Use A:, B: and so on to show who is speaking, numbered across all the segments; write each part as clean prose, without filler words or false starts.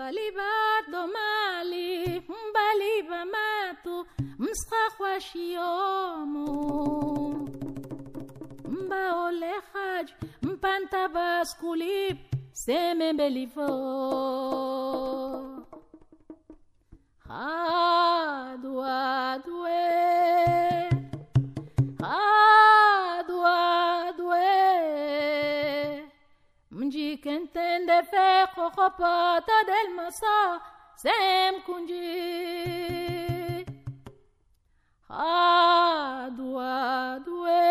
A: Mbaliba domali, mbaliba matu, mskhwa shiomu. Mba ole haj, mpanta baskulip, seme belifo. Hadwa dwe, hadwa dwe. Mji kentende fe kokopata del masa sem kunji. Hadwa dwe,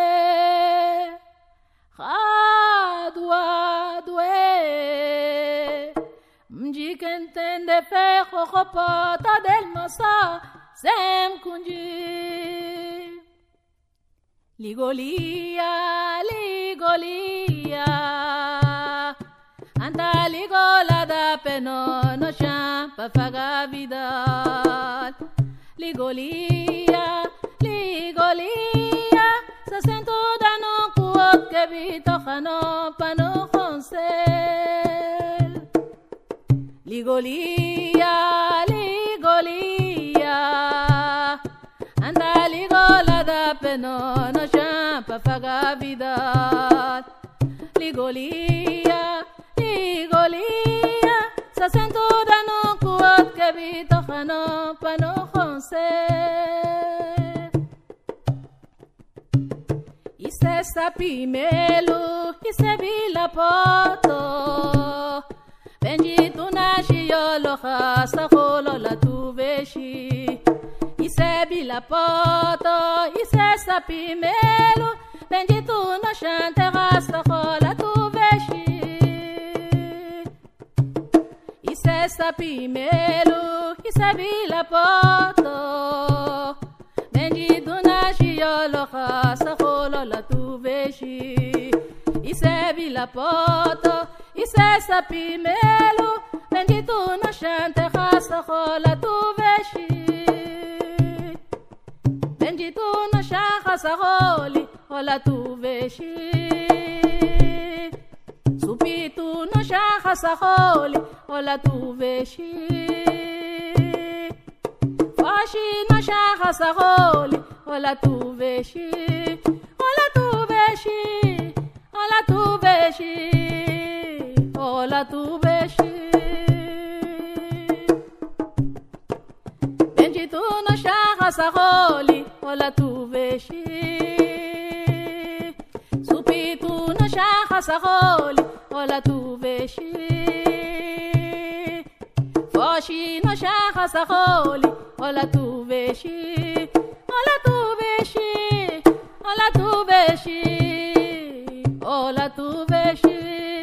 A: hadwa dwe. Mji kentende fe kokopata del masa sem kunji. Ligolia, ligolia. Anta ligola da peno no champa faga vidal. Ligolia, ligolia. Se sento da no kuot que vito jano pano consel. Ligolia, ligolia. Anta ligola da peno no champa faga vidal. Ligolia, ligolia. Sa sento da no kuot que vito jano pano consel. Ise sapimelu, ise vila poto. Benjitu na shiolo khasa kholo la tuveshi. Ise vila poto, ise sapimelu. Benjitu na shante khasa kholo tuveshi. Ise sapimelu, ise vila poto. Benjitu na shiolo khasa kholo la tuveshi. Ise vila poto, ise sapimelu. Benjitu na shante khasa kholo tuveshi. Benjitu na shante khasa kholi kholo tuveshi. Supitu no shakha saholi, hola tu veshi. Fashi no shakha saholi, hola tu veshi. Hola tu veshi, hola tu veshi, hola tu veshi. Benjitu no shakha saholi, hola tu veshi. Supitu no shakha saholi, hola tu veshi. Foshi no shakha saholi, hola tu veshi. Hola tu veshi, hola tu veshi, hola tu veshi.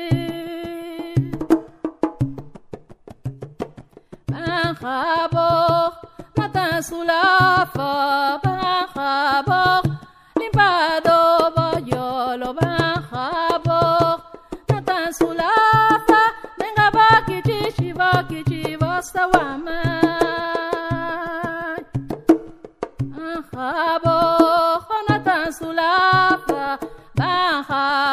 A: Banjabo, matan sulafa, banjabo, limpado boyolo, banjabo. Sulafa, venga baki chichi, vasta wama.